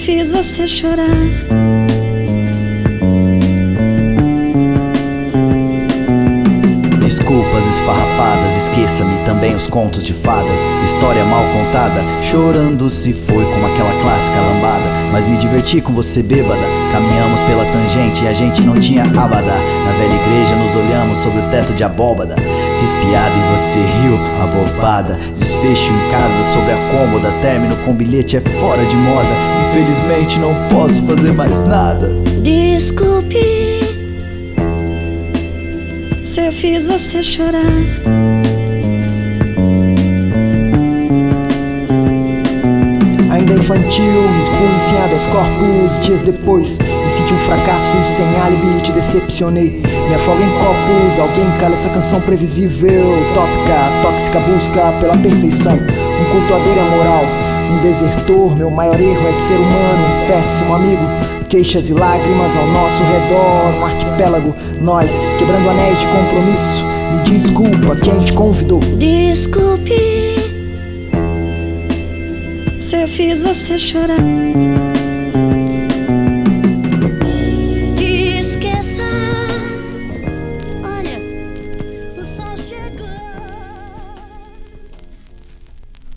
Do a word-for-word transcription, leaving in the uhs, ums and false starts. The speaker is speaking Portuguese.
fiz você chorar. Desculpas esfarrapadas, esqueça-me também os contos de fadas. História mal contada, chorando se foi como aquela clássica lambada. Mas me diverti com você bêbada, caminhamos pela tangente e a gente não tinha abadá. Na velha igreja nos olhamos sobre o teto de abóbada. Fiz piada e você riu, abobada. Desfecho em casa sobre a cômoda, término com bilhete é fora de moda. Infelizmente não posso fazer mais nada. Desculpe se eu fiz você chorar. Ainda infantil, me expus em habeas corpus. Dias depois, me senti um fracasso sem álibi e te decepcionei. Me afogo em copos, alguém cala essa canção previsível. Tópica, tóxica busca pela perfeição. Um cultuador é moral, um desertor. Meu maior erro é ser humano, um péssimo amigo. Queixas e lágrimas ao nosso redor, um arquipélago. Nós, quebrando anéis de compromisso. Me desculpa, quem te convidou? Desculpe se eu fiz você chorar.